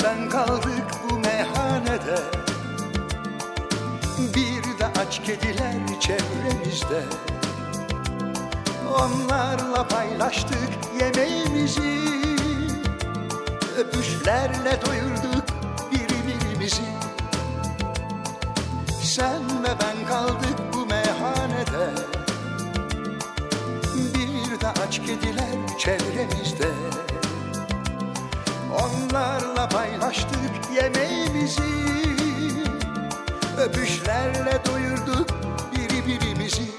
ben kaldık bu meyhanede. Bir de aç kediler çevremizde. Onlarla paylaştık yemeğimizi, öpüşlerle doyurduk birbirimizi. Sen ve ben kaldık bu meyhanede. Bir de aç kediler çevremizde. Onlarla paylaştık yemeğimizi, öpüşlerle doyurduk birbirimizi.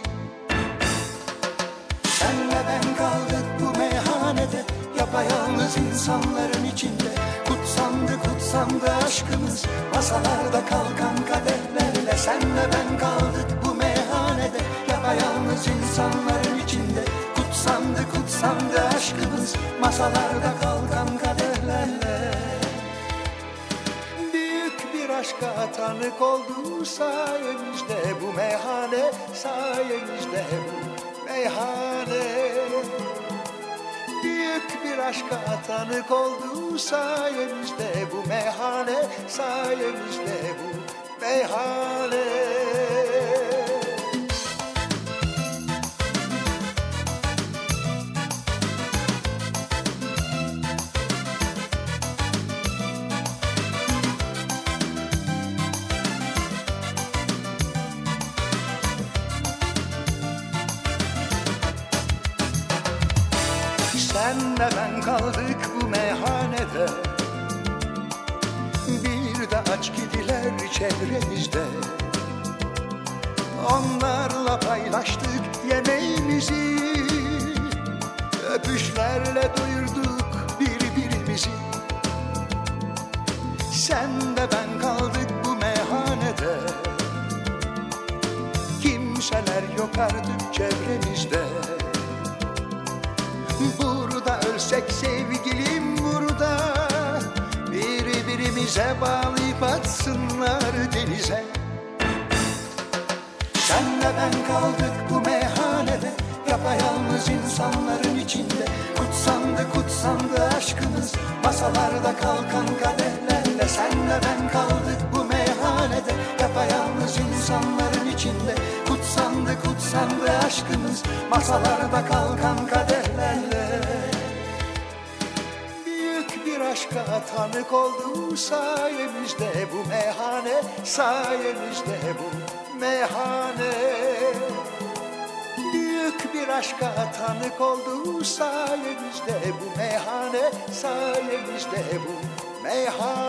Senle ben kaldık bu meyhanede, yapayalnız insanların içinde. Kutsandı aşkımız, masalarda kalkan kaderlerle. Senle ben kaldık bu meyhanede, yapayalnız insanların içinde. Kutsandı aşkımız, masalarda kalkan kaderlerle. Büyük bir aşka tanık oldu sayemizde bu meyhane, sayemizde bu meyhane. Büyük bir aşka tanık oldu sayemizde bu meyhane, sayemizde bu meyhane. Senle ben kaldık bu meyhanede. Bir de aç kediler çevremizde. Onlarla paylaştık yemeğimizi, öpüşlerle doyurduk birbirimizi. Sen de ben kaldık bu meyhanede. Kimseler yok artık çevremizde. Burada ölsek sevgilim, burada birbirimize bağlayıp atsınlar denize. Senle ben kaldık bu meyhanede, yapayalnız insanların içinde. Kutsandı aşkımız, masalarda kalkan kaderlerle. Senle ben kaldık bu meyhanede, yapayalnız insanların içinde. Kutsandı aşkımız, masalarda kalkan kaderlerle. Büyük bir aşka tanık oldu sayemizde bu meyhane, sayemizde bu meyhane. Büyük bir aşka tanık oldu sayemizde bu meyhane, sayemizde bu meyhane.